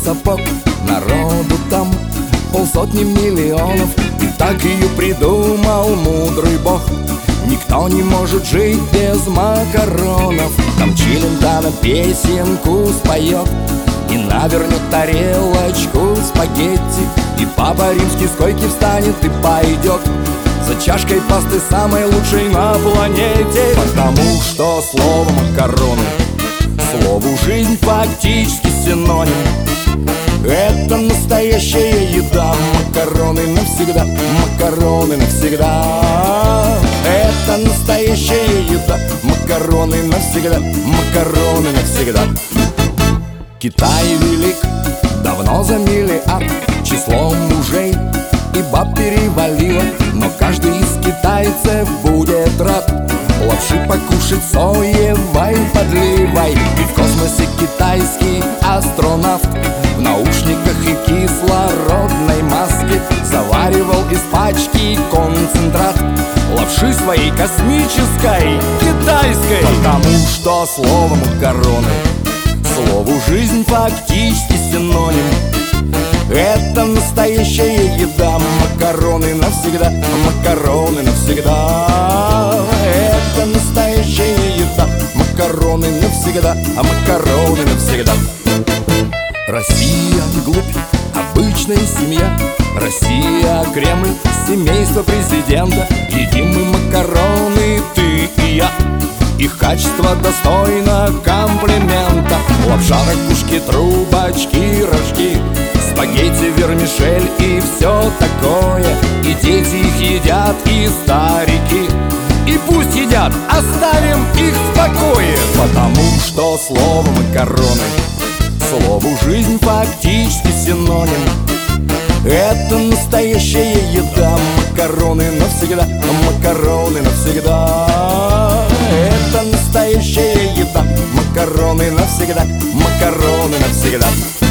сапог. Народу там полсотни миллионов, и так ее придумал мудрый бог. Никто не может жить без макаронов. Там Челентано песенку споет и навернет тарелочку спагетти, и папа римский с койки встанет и пойдет за чашкой пасты самой лучшей на планете. Потому что слово макароны слову жизнь фактически синоним. Это настоящая еда. Макароны навсегда, макароны навсегда. Это настоящая еда. Макароны навсегда, макароны навсегда. Китай велик, давно за миллиард. Число мужей и баб перевалило, но каждый из китайцев будет рад лапши покушать соевой подливой. И в космосе китайский астронавт в наушниках и кислородной маске заваривал из пачки концентрат лапши своей космической китайской. Потому что слово макароны слову жизнь фактически синоним. Это настоящая еда. Макароны навсегда, макароны навсегда. Это настоящая еда. Макароны навсегда, а макароны навсегда. Россия глубь, обычная семья. Россия Кремль, семейство президента. Едим мы макароны, ты и я. Их качество достойно комплимента. Лапша, ракушки, трубочки, рожки, спагетти, вермишель и все такое. И дети их едят, и старики. И пусть едят, оставим их в покое. Потому что слово макароны слову жизнь фактически синоним. Это настоящая еда. Макароны навсегда, макароны навсегда. Это настоящая еда. Макароны навсегда, макароны навсегда.